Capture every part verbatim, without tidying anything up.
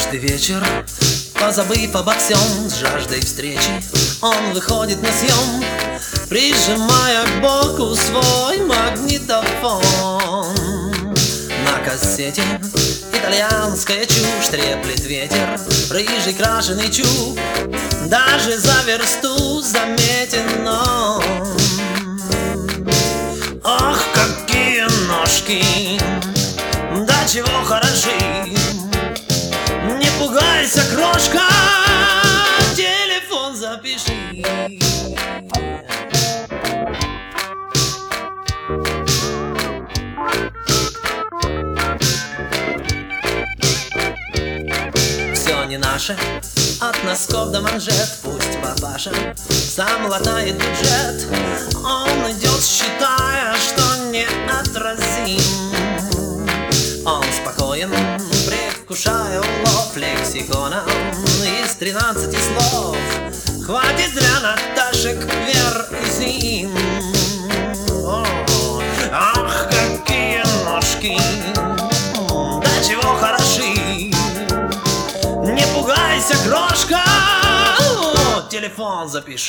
Каждый вечер, позабыв обо всем, с жаждой встречи он выходит на съем, прижимая к боку свой магнитофон. На кассете итальянская чушь, треплет ветер, рыжий крашеный чуб, даже за версту заметен он. Ах, какие ножки, да чего хороши! Не пугайся, крошка, телефон запиши. Все не наше, от носков до манжет. Пусть папаша сам латает бюджет. Он идет, считая, что неотразим. Он спокоен, предвкушая улов лексикона из тринадцати слов. Хватит для Наташек, Вер и Зин. О, ах, какие ножки, да чего хороши! Не пугайся, крошка, телефон запиши.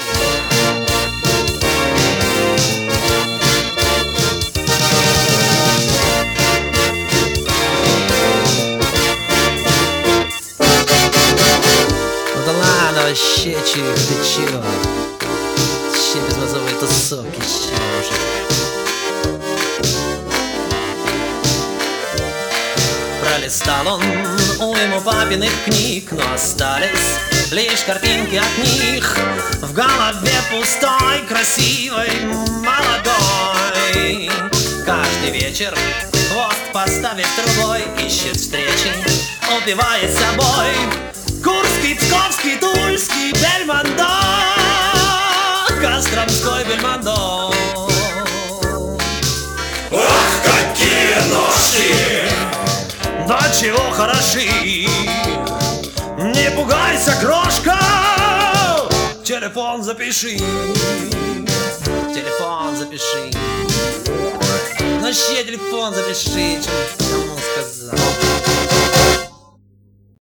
Вообще чих, ты чего? Вообще безмозовые тусовки, чего уже? Пролистал он уйму папиных книг, но остались лишь картинки от них. В голове пустой, красивой, молодой. Каждый вечер хвост поставив трубой, ищет встречи, упиваясь собой. Курский, Псковский, Тульский, Бельмондо, Костромской Бельмондо. Ах, какие ножки, да чего хороши! Не пугайся, крошка, телефон запиши. Телефон запиши. Ну вообще телефон запиши, что кому сказал.